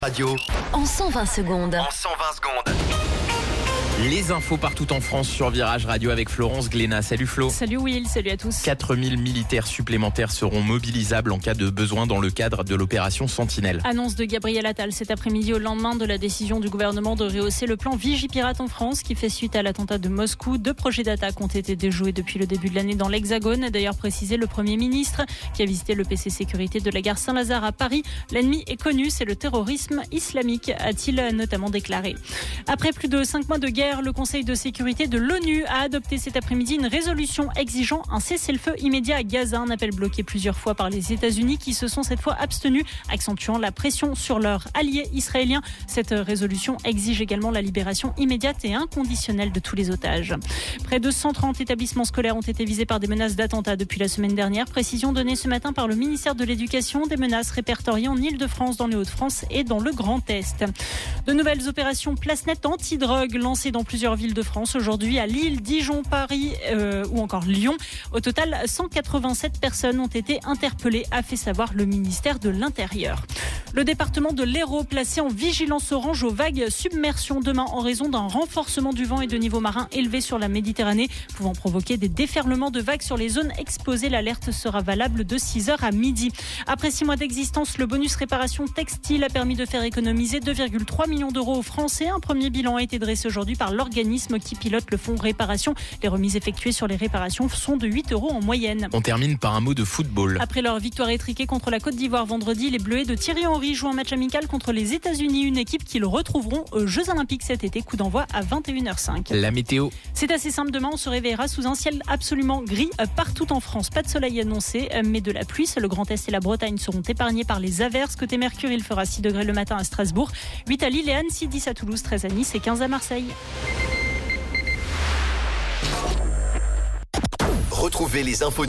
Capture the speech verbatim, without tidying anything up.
Radio. En cent vingt secondes. En cent vingt secondes. Les infos partout en France sur Virage Radio avec Florence Glénat. Salut Flo. Salut Will, salut à tous. quatre mille militaires supplémentaires seront mobilisables en cas de besoin dans le cadre de l'opération Sentinelle. Annonce de Gabriel Attal cet après-midi au lendemain de la décision du gouvernement de rehausser le plan Vigipirate en France qui fait suite à l'attentat de Moscou. Deux projets d'attaque ont été déjoués depuis le début de l'année dans l'Hexagone. D'ailleurs précisé le Premier ministre qui a visité le P C sécurité de la gare Saint-Lazare à Paris. L'ennemi est connu, c'est le terrorisme islamique, a-t-il notamment déclaré. Après plus de cinq mois de guerre, le Conseil de sécurité de l'ONU a adopté cet après-midi une résolution exigeant un cessez-le-feu immédiat à Gaza. Un appel bloqué plusieurs fois par les États-Unis qui se sont cette fois abstenus, accentuant la pression sur leurs alliés israéliens. Cette résolution exige également la libération immédiate et inconditionnelle de tous les otages. Près de cent trente établissements scolaires ont été visés par des menaces d'attentats depuis la semaine dernière. Précision donnée ce matin par le ministère de l'Éducation. Des menaces répertoriées en Île-de-France, dans les Hauts-de-France et dans le Grand Est. De nouvelles opérations place nette anti-drogue lancées dans plusieurs villes de France aujourd'hui, à Lille, Dijon, Paris euh, ou encore Lyon. Au total, cent quatre-vingt-sept personnes ont été interpellées, a fait savoir le ministère de l'Intérieur. Le département de l'Hérault placé en vigilance orange aux vagues submersion demain en raison d'un renforcement du vent et de niveau marin élevé sur la Méditerranée, pouvant provoquer des déferlements de vagues sur les zones exposées. L'alerte sera valable de six heures à midi. Après six mois d'existence, le bonus réparation textile a permis de faire économiser deux virgule trois millions d'euros aux Français. Un premier bilan a été dressé aujourd'hui par l'organisme qui pilote le fonds réparation. Les remises effectuées sur les réparations sont de huit euros en moyenne. On termine par un mot de football. Après leur victoire étriquée contre la Côte d'Ivoire vendredi, les Bleuets de Thierry Henry jouent un match amical contre les États-Unis, une équipe qu'ils retrouveront aux Jeux Olympiques cet été. Coup d'envoi à vingt et une heures cinq. La météo. C'est assez simple, demain on se réveillera sous un ciel absolument gris partout en France. Pas de soleil annoncé, mais de la pluie. Le Grand Est et la Bretagne seront épargnés par les averses. Côté Mercure, il fera six degrés le matin à Strasbourg, huit à Lille et Annecy, dix à Toulouse, treize à Nice et quinze à Marseille. Retrouvez les infos